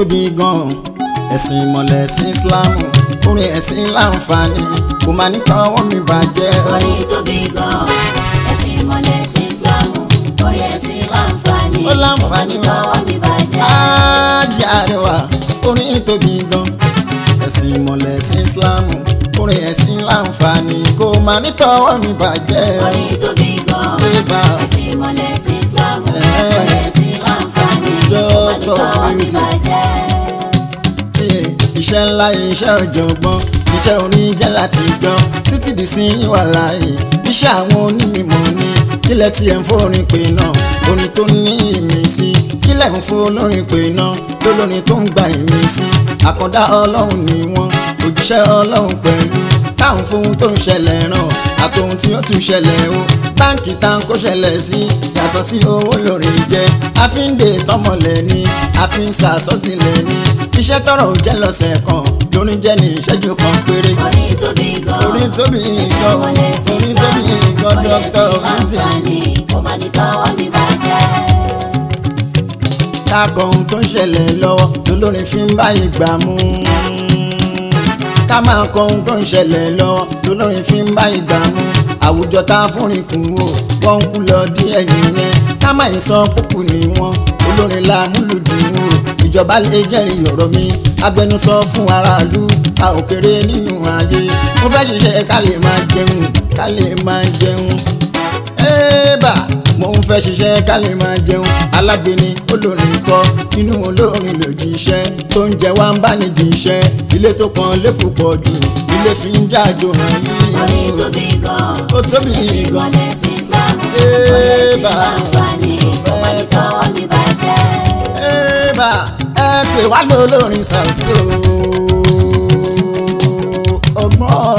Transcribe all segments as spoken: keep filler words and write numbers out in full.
tóbi gan ẹ̀sìn ìmọ̀lẹ̀ ẹ̀sìn Islam orin ẹ̀sìn láǹfààní kò máa ní tọwọ́ mi bàjẹ́. orin tóbi gan ẹ̀sìn ìmọ̀lẹ̀ ẹ̀sìn Islam orin ẹ̀sìn láǹfààní ó láǹfààní kò máa ní tọwọ́ mi bàjẹ́. Ajé Arẹwà orin tóbi gan ẹ̀sìn ìmọ̀lẹ̀ ẹ̀sìn Islam orin ẹ̀sìn láǹfààní kò máa ní tọwọ́ mi bàjẹ́. orin tóbi gan ẹ̀sìn ìmọ̀lẹ̀ ẹ̀sìn Islam orin ẹ̀sìn láǹfààní kò máa ní tọwọ́ mi bàjẹ́. Iṣẹ́ ńlá iṣẹ́ ọ̀jọ̀gbọ́n iṣẹ́ orin jẹ́ láti jọ títí di sí wà láàyè iṣẹ́ àwọn onímọ̀ ni kílẹ̀ tí ẹ̀ ń fórin pè náà orin tó ní ìmísí kílẹ̀ ń fún olórin pè náà lólórin tó ń gba ìmísí àkàndá ọlọ́run ni wọ́n òjíṣẹ́ ọlọ́run pẹ̀lú táwọn fohun tó ń ṣẹlẹ̀ ràn àtòhun tí ó tún ṣẹlẹ̀ o báńkì tá ń kó ṣẹlẹ̀ sí yàtọ̀ sí owó lórin jẹ́ àfíǹde tọmọlẹ̀ ni àfíǹsà sọ́sílẹ̀ ni iṣẹ́ tọrọ ò jẹ́ lọ́sẹ̀ kan lórin jẹ́ ní ìṣẹ́jú kan péré. orin tóbi gan orin tóbi gan orin tóbi gan dókítà Obinze. kò máa ní tọwọ́ mi bàjẹ́. ká kọ ohun tó ń ṣẹlẹ̀ lọ́wọ́ lólórin fi ń bá ìgbà mú. ká máa kọ ohun tó ń ṣẹlẹ̀ lọ́wọ́ lólórin fi ń bá ìgbà mú. àwùjọ tá a fúnrin kù wò wọ́n ń kú lọ díẹ̀ nìyẹn ká má ì sọ kúkú ni wọ́n olórin la múlùdùn wò ìjọba lè jẹ́rìí ọ̀rọ̀ mi agbẹnusọ fún aráàlú a ò kéré nínú ayé mo fẹ́ ṣiṣẹ́ ká lè máa jẹun ká lè máa jẹun ẹ́ẹ́bà mo ń fẹ́ ṣiṣẹ́ ká lè máa jẹun alágbèéní olórin kọ́ inú olórin lòdì iṣẹ́ tó ń jẹ wá ń bá nídìí iṣẹ́ ilé tó kan lẹ́kọ̀ọ́ pọ̀ jù ilé fi ń jájò hàn yìí orin tóbi gan ó tóbi ẹ̀sìn gan ìmọ̀lẹ̀ ẹ̀sìn Islam orin ẹ̀sìn láǹfààní kò máa ní tọwọ́ mi bàjẹ́. ẹ́ẹ́bà ẹ pè wá lólórin Saoty o ọgbọ́n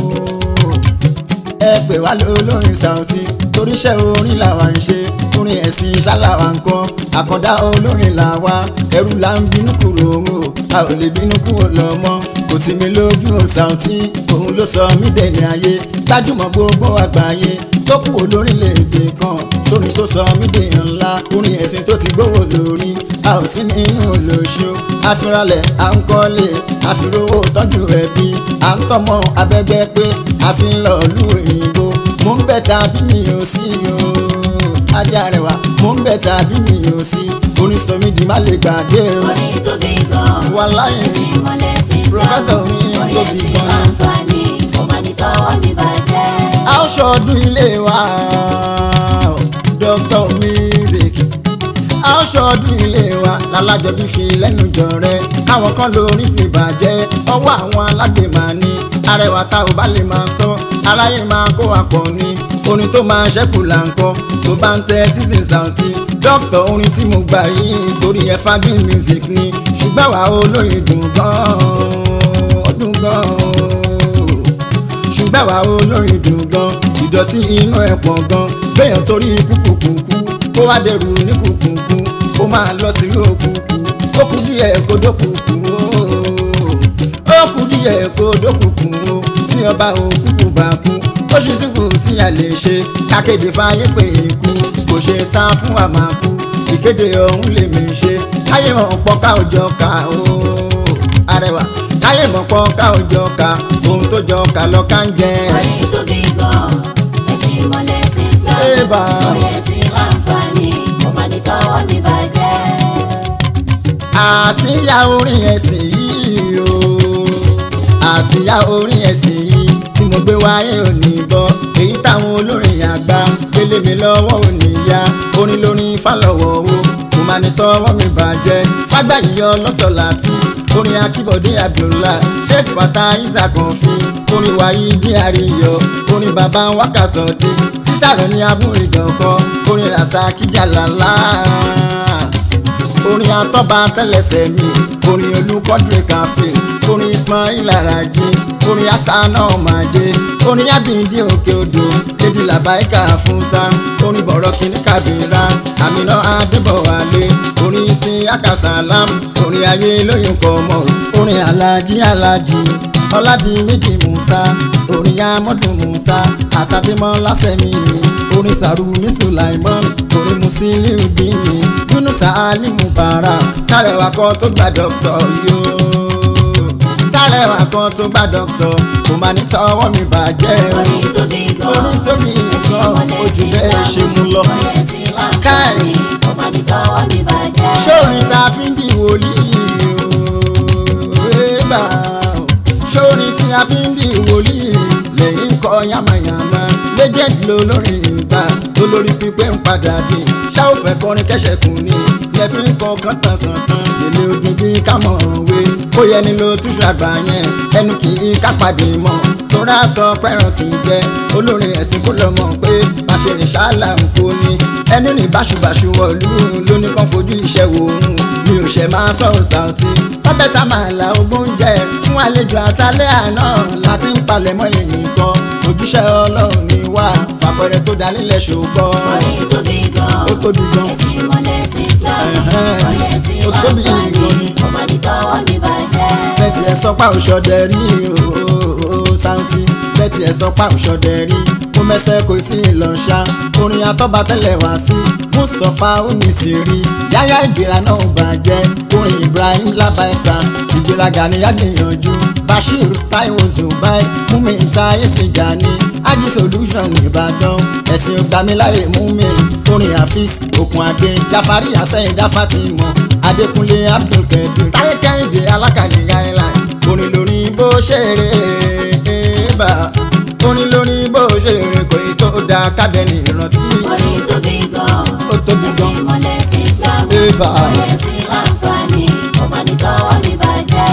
ẹ pè wá lólórin Saoty toríṣẹ́ orin làwa ń ṣe orin ẹ̀sìn ṣáláwa ń kọ́ àkàndá olórin làwa ẹrú là ń bínú kúrò o a ò lè bínú kúrò lọ́mọ kò tí mi lójú o Saoty òun ló sọ mí dẹni ayé gbajúmọ̀ gbogbo àgbáyé tó kú olórin lédè kan sórin tó sọ mí dèèyàn ńlá orin ẹ̀sìn tó ti gbówó lórí a ò sí nínú olóṣù àfiralẹ̀ à ń kọ́lé àfirówó tọ́jú ẹbí à ń tọ́mọ abẹ́gbẹ́ pé a fi ń lọ lú òyìnbó mo ń bẹ̀ tàbí mi ò sí o Ajé Arẹwà mo ń bẹ̀ tàbí mi ò sí orin sọ mí di má lè gbàgbé o orin tóbi gan wàláyé ẹ̀sìn ìmọ̀lẹ̀ ẹ̀sìn Islam Professor orin orin tóbi ẹ̀sìn gan láǹfààní kò máa ní tọwọ́ mi bàjẹ́. a ó ṣọdún ilé wa Dr. Obinze a ó ṣọdún ilé wa lálájọbí fi lẹ́nu jọrẹ káwọn kan lórí ti bàjẹ́ ọwọ́ àwọn alágbèmá ni Arẹwà tá ò bá lè máa sọ aráyé máa kó àpọ̀ ni orin tó máa ṣẹ́kù là ń kọ́ tó bá ń tẹ títí Saoty Dr. orin tí mo gbà yìí torí ẹ fagbin music ni ṣùgbọ́n wà olóyin dùn gan-an ọdún gan-an ṣùgbọ́n wà olórin dùn gan ìdọ̀tí inú ẹ̀ pọ̀ gan gbẹ̀yàn torí kúkúkúkú kó wá dẹrù ní kúkúkú kó máa lọ sílùú òkùnkùn ó kú díẹ̀ kó dókùnkùn ó kú díẹ̀ kó dókùnkùn ó tí ọba òkùnkù bá kú ó ṣe túkù tí a lè ṣe kákéde fáyé pé ikú kò ṣe sá fún àmàkù ìkéde ọ̀hún lèmi ṣe káyé mọ̀ pọ̀ ká òjọ ká ó Arẹwà káyé mọ̀ pọ̀ ká òjọ ká ohun tó jọ ká lọ ká ń jẹ. orin tóbi gan ẹ̀sìn ìmọ̀lẹ̀ ẹ̀sìn Islam Ébà. orin ẹ̀sìn láǹfààní kò máa ní tọwọ́ mi bàjẹ́. àsíyá orin ẹ̀sìn yìí o àsíyá orin ẹ̀sìn yìí tí mo gbé wáyé òní bọ́ èyí táwọn olórin àgbà gbélé mi lọ́wọ́ òní yá orin lórin fálọ́wọ́ o kò máa ní tọwọ́ mi bàjẹ́ fágbáyé ọlọ́tọ̀ láti orin Akíbọ̀dé Abdullah Sheikh Fatai Isakanfi orin wáyé bí àríyọ orin bàbá wákàtọ̀dé sísàrọ̀ ní abúrídọ̀kọ orin Rasaki Jalala orin atọ́ba tẹ́lẹsẹ̀ mi orin Olúkọ́dúrẹ́ Kàfé orin Ismail Araji orin Asana Ọmọdé orin Abindi Òkè Odò edu Làbáìkà Fúnsá orin Bọ̀rọ̀ Kìnní Kàbírà Àmínà Adébọ̀wálé orin Isiaka Salam orin Ayé Lóyún Kọ́mọ orin Alájí Alájí ọ̀làdìmẹ́jì musa orin amọ́dún musa àtàdémọ́ lásẹ̀mí orin sàrùmí sulaimon orin musiliu bíní yunusa ali mubarak kárẹ̀wá kan tó gba dọ́kítọ̀ yóò kárẹ̀wá kan tó gba dọ́kítọ̀ kò máa ní tọwọ́ mi bàjẹ́ orin tó bí gan orin tó bí gan ojú bẹ́ẹ̀ ṣe mú lọ káì ọba ní tọwọ́ mi bàjẹ́. sórin tá a fi ń di wòlíì ooo sórin tí a fi ń di wòlíì lẹ́yìn kọ yamayama legend ló lórí ìgbà tó lórí pípé ń padà dé ṣá ò fẹ́ kọrin kẹ́sẹ̀ kùn ní lẹ́fí ń kọ kọ́tàkọ́tàn èlé ojú bí ká mọ̀ wé ó yẹ ni ló túṣu àgbà yẹn ẹnu kì í ká pàdé mọ́ tó rà sọ pẹ́ràn kì í jẹ́ olórin ẹ̀sìn kó lọ mọ̀ pé bàṣẹ rìn ṣáàlà ń kó ní ẹni rìn báṣubàṣu wọ̀lú lóní kan fojú iṣẹ́ wò ó mi ò ṣe máa sọ̀rọ̀ Saoty tọ́bẹ̀ sàmàlà ogún jẹ fún àlejò àtàlẹ́ àná láti ń palẹ̀mọ́ èyí kan ojúṣe ọlọ́run ni wá fàpẹrẹ tó dá nílẹ̀ ṣòkọ́ orin tó bí gan ó tóbi gan ẹ̀sìn mọ́lẹ̀ sí Islam orin ẹ̀sìn ó tóbi láǹfààní gan ni ọba ní tọwọ́ mi bàjẹ́. bẹ́ẹ̀tì ẹ̀ sọ pa òṣọdẹ rí ooo Saoty bẹ́ẹ̀tì ẹ̀ sọ pa òṣọdẹ rí mo mẹ́sẹ̀ kò tí ì lọ ṣá orin atọ́ba tẹ́lẹ̀ wá sí Mustapha oní ti rí yáyá ìgbéra náà bàjẹ́ orin Ibrahim Labaika ìgbéraga ni yàgbìyànjú Bashir Taiwo Zubair múmi táyé ti jà ní Ají Solution Ìbàdàn ẹ̀sìn ògbàmíláyè múmi orin Hafiz Okun Adé Jafari Àsẹ́yìn Dáfátìmọ̀ Adékúnlé Abdulkadir Táyé Kẹ́hìndé Alákàní island orin lórí bó ṣeré bá orin lórí bó ṣeré kò ì tó da kádẹ́ni ìrántí orin tó bí gan ó tóbi gan ẹ̀sìn mọ́lẹ̀ sí Islam Eba. orin ẹ̀sìn láǹfààní ọba ní tọwọ́ mi bàjẹ́.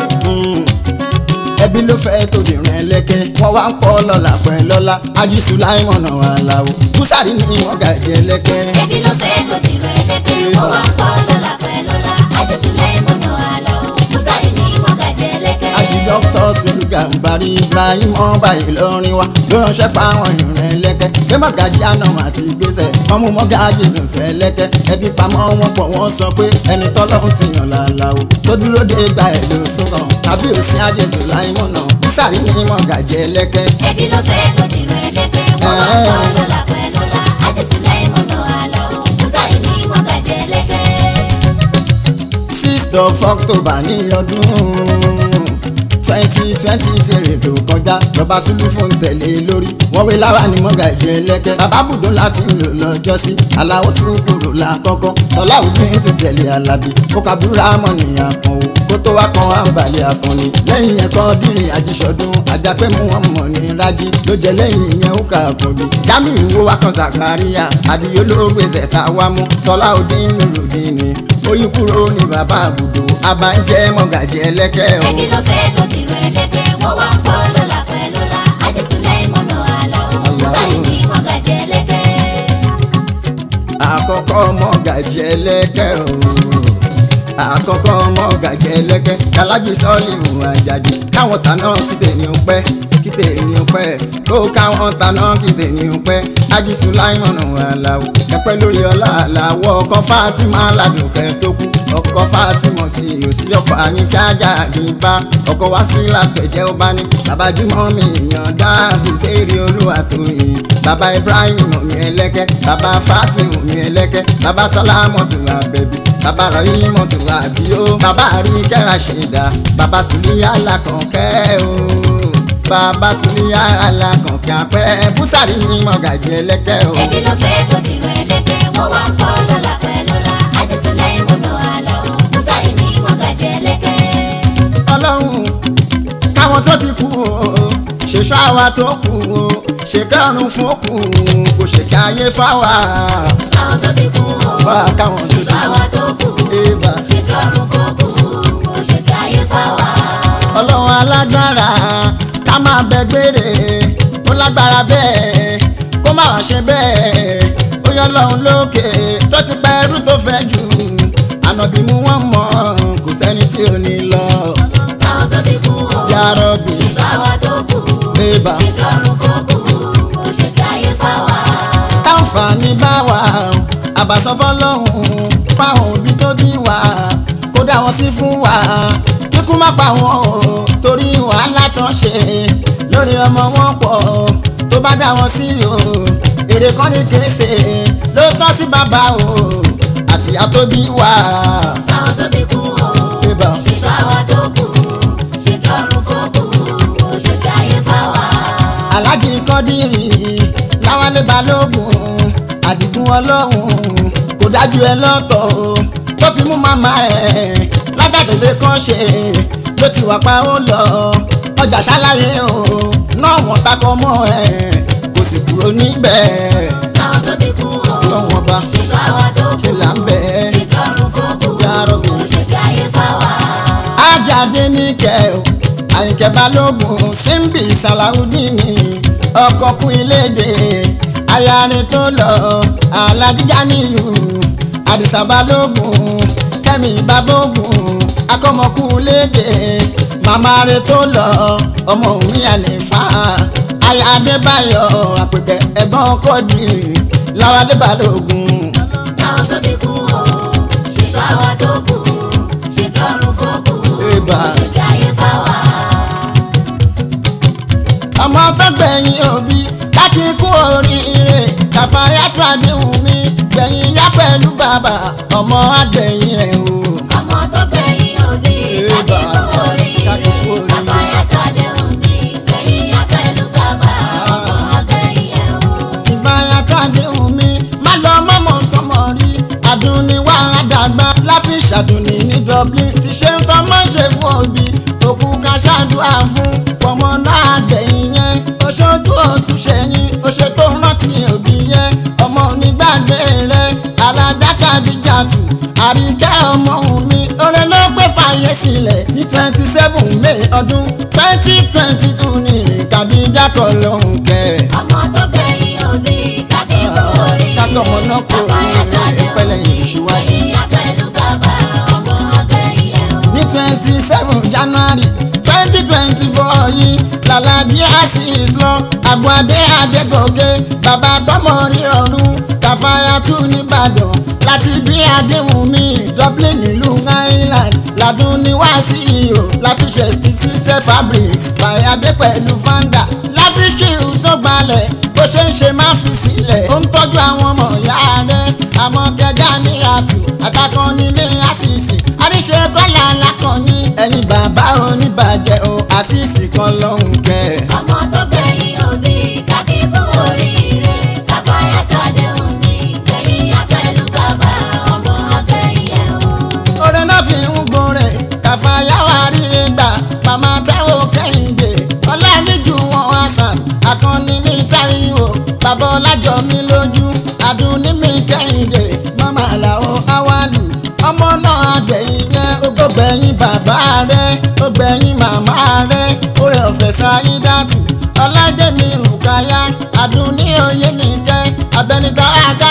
ẹbí ló fẹ́ tó dìrín ẹlẹ́kẹ́ wọ́n wá ń pọ̀ lọ́la pẹ́ lọ́la Ají Sulaimon Alao Búsàrí ní wọ́n gàjẹ́ ẹlẹ́kẹ́. ẹbí ló fẹ́ tó ti rẹ̀ lẹ́kẹ́ ó wá ń kọ́ lọ́la pẹ́ lọ́la Ají Sulaimon Alao Búsàrí ní wọ́n gàjẹ́ lẹ́kẹ́. Ají dókítà Sùlùgà Mbàrí Ibrahim ọba Ìlọrin wa ló ránṣẹ́ pa àwọn ìrìn ẹlẹ́kẹ́ pé mọ̀gájí àná àti gbèsè wọ́n mú mọ́gájí tuntun ẹlẹ́kẹ́ ẹbí pamọ́ wọn pọ̀ wọ́n sọ pé ẹni tọ́lọ́run ti yàn Alao tó dúró dé gba ẹ̀ ló sọ̀rọ̀ tàbí òsín Ají Sulaimon Búsàrí ní mọ̀gájí ẹlẹ́kẹ́. ẹbí ló fẹ́ tó ti rẹ̀ lẹ́kẹ́ ó wá ń kọ́ lọ́la pẹ́ lọ́la Ají Sulaimon Alao Búsàrí ní wọ́n gàjẹ́ lẹ́kẹ́. sixth of October ní ọdún twenty twenty tèrè tó kọjá lọ́ba Sùlù fún tẹ̀lé lórí wọ́n wé láwa ní mọ́gàjí ẹlẹ́kẹ́ bàbá bùdó láti lò lọ́jọ́ sí Alao tún kúrò lákọ́kọ́ sọlá òbí tó tẹ̀lé Alábí ó kàbúrà mọ́nìyàn kan o kó tó wá kan àǹbàlẹ̀ àkànni lẹ́yìn ẹ̀kọ́ bírin àjíṣọdún àjàpẹ́ mú wọn mọ̀ ní rájí ló jẹ lẹ́yìn ìyẹn ó kà àkànbí Jamiu ìwó wa kan Zakaria àdìyó ló gbèsè tá a wá mú sọlá òdì nùrùdì ni oyin kúrò ní bàbá àbùdó abájẹ́ mọ́gàjí ẹlẹ́kẹ́ o. ẹbí ló fẹ́ tó ti rẹ̀ lẹ́kẹ́ wọ́n wá ń kọ́ lọ́la pẹ́ lọ́la Ají Sulaimon Alao Búsàrí ní wọ́n gàjẹ́ lẹ́kẹ́. àkọ́kọ́ mọ́gàjí ẹlẹ́kẹ́ o àkọ́kọ́ mọ́gàjí ẹlẹ́kẹ́ Alájì Sọ́líù Àjàdí káwọn tàná kíte ní o pẹ́ kíte ní o pẹ́ ó káwọn tàná kíte ní o pẹ́ Ají Sulaimon Alao ẹ̀pẹ́ lórí ọlá àlàwọ̀ ọkọ̀ Fátímà Ládùnkẹ́ tó kú ọkọ̀ Fátímọ̀ tí yóò sí ọkọ̀ Àyìnkẹ́ Àjàgbá ọkọ̀ wá sí láti ẹ̀jẹ̀ ó bá ní bàbá Jùmọ̀ mi yàn dáàbì sẹ́ẹ̀rì Olúwatóyìn bàbá Ibrahim mi ẹlẹ́kẹ́ bàbá Fatima mi ẹlẹ́kẹ́ bàbá Sálámọ̀tù Àbẹ̀bí bàbá Rahimọ̀tù Àbíó bàbá Àríkẹ́ Ràṣídà bàbá Sùlíyà Alákànkẹ́ o bàbá Sùlíyà Alákànkẹ́ apẹ́ Búsàrí ní mọ̀gàjí ẹlẹ́kẹ́ o. ẹbí ló fẹ́ tó ti rẹ̀ lẹ́kẹ́ wọ́n wá ń kọ́ lọ́la pẹ́ lọ́la Ají Sulaimon Alao Búsàrí ní wọ́n gàjẹ́ lẹ́kẹ́. Ọlọ́run káwọn tó ti kú o ṣèṣọ́ àwa tó kù o ṣèkẹ́rùn fún òkú kò ṣèkẹ́ ayé fáwa. káwọn tó ti kú o bá a káwọn tó ti ṣèṣọ́ àwa tó kù Eba. ṣèkẹ́rùn fún òkú kò ṣèkẹ́ ayé fáwa. Ọlọ́run alágbára ká máa bẹ gbére ó lágbára bẹ́ẹ̀ kó má wá ṣe bẹ́ẹ̀ ó yọ Ọlọ́run lókè tó ti pẹ́ ẹrú tó fẹ́ jù ànàbí mú wọn mọ̀ kò sẹ́ni tí ò ní lọ. káwọn tó ti kú o Ya Rabbi. ṣèṣọ́ àwa tó kù Eba. ṣèkẹ́rùn fún òkú kò ṣèkẹ́ ayé fáwa. táǹfààní bá wà àbàsọ fọ́lọ́run páwọn òbí tó bí wà kó dá wọn sí fún wa kíkú má pa wọn o torí wàhálà tán ṣe lórí ọmọ wọn pọ̀ tó bá dá wọn sí o èrè kan ní kése ló tọ́ sí bàbá o àtìyá tó bí wá. Àwọn tó ti kú o, ṣíṣọ́ àwa tó kù, ṣe kí ọrùn fókù, ṣe kí ayé fáwa. Aláàjì Kọ́dírì Láwálé Balógun Àdìgún Ọlọ́run kò dájú ẹ lọ́tọ̀ o tó fi mú màmá ẹ̀ látàdédé kan ṣe ló ti wà pa ó lọ ọjà ṣáláyé o náà wọ́n takọ mọ́ ẹ̀ kò sì kúrò níbẹ̀. Àwọn tó ti kú o, lọ́wọ́n bá ṣíṣọ́ àwa tó kù, ṣe là ń bẹ̀ ẹ́ ṣe kí ọrùn fókù, ṣe kí ayé fáwa. Ajáde ní kẹ́ o Àyìnkẹ́ Balógun Símbì Sàláùdíìnì ọkọ̀ kún ilédè ayarin tó lọ Alájíjà níyù Àdìsá Balógun Kẹ́mi Babógun akọ́mọkún lédè màmá rẹ̀ tó lọ ọmọ òun Àlìfá aya Adébáyọ̀ Àpèkẹ́ ẹ̀gbọ́n Kọ́dírì Láwálé Balógun. Àwọn tó ti kú o, ṣíṣọ́ àwa tó kù, ṣe kí ọrùn fókù, ṣe kí ayé fáwa. Ọmọ tó gbẹ̀yìn òbí láti kú oríire Kàfáyátù Adéwùmí gbẹ̀yìn yá pẹ̀lú bàbá ọmọ àgbẹ̀yìn ẹ̀ o. Ọmọ tó gbẹ̀yìn òbí láti kú oríire Kàfáyátù Adéwùmí gbẹ̀yìn yá pẹ̀lú bàbá ọmọ àgbẹ̀yìn ẹ̀ o. Kàfáyátù Adéwùmí má lọ mọ́mọ́ tọmọ rí Àdùnní wà á dàgbà láfi ṣàdùnní ní Dublin ti ṣe ń tọ́ mọ́ ṣe fún òbí òkú ká ṣàdúrà fún ọmọ náà gbẹ̀yìn yẹn oṣooṣù òtúnṣe yín oṣù tó rántí òbí yẹn ọmọ onígbàgbé rẹ Aládákàdíjàtù Àríkẹ́ ọmọ mi oore ló gbé fàyè sílẹ̀ ní twenty seven May ọdún twenty twenty two ní Kàdíjà kọ́ lóhùn kẹ́. Ọmọ tó gbẹ̀yìn òbí kákí kú oríire kákọ́mọ náà kú oríire ìpẹ́lẹ̀ yìí ṣíwájú. gbẹ̀yìn yá pẹ̀lú bàbá ọmọ àgbẹ̀yìn ẹ̀ o. ní twenty seven January twenty twenty four yìí Làlàjí Azeez lọ Àbúadé Adégòkè bàbá tọmọ rírọrùn Kàfáyátù nìbàdàn láti bí Adéwùmí Dublin nílùú Ireland Ládùnní wá sí ìhò láfiṣẹ́ Sweeter Fabrics Fàyàdé pẹ̀lú fanda láfiṣẹ́ tó gbalẹ̀ bó ṣe ń ṣe má fi sílẹ̀ ó ń tọ́jú àwọn ọmọ ìyá rẹ̀ àmọ́ gẹ́gà ní àtù àtàkàn nílé àṣìṣe àríṣe kọ́là lákànní ẹ̀yìn bàbá oníbàjẹ́ o àṣìṣe kan lọ́hùn kẹ́. Ọmọ tó gbẹ̀yìn òbí kákí kú oríire Kàfáyátù Adéwùmí gbẹ̀yìn yá pẹ̀lú bàbá ọmọ àgbẹ̀yìn ẹ̀ o. Oore náà fi ń gbòòrè Kàfáyá wà ríre gbà màmá Táíwò Kẹ́hìndé Ọláníjù wọn àṣàn Àkànní mi Táíwò bàbá Ọlájọmí lójú Àdùnní mi Kẹ́hìndé màmá Àlàó Awálù ọmọ náà àgbẹ̀yìn yẹn ó gbẹ̀yìn bàbá rẹ̀ ó gbẹ̀yìn màmá rẹ̀ oore ọ̀fẹ́ Sáyídátù Ọládèmí Rùkáyà Àdùnní Oyènìkẹ́ Abẹnitá Aká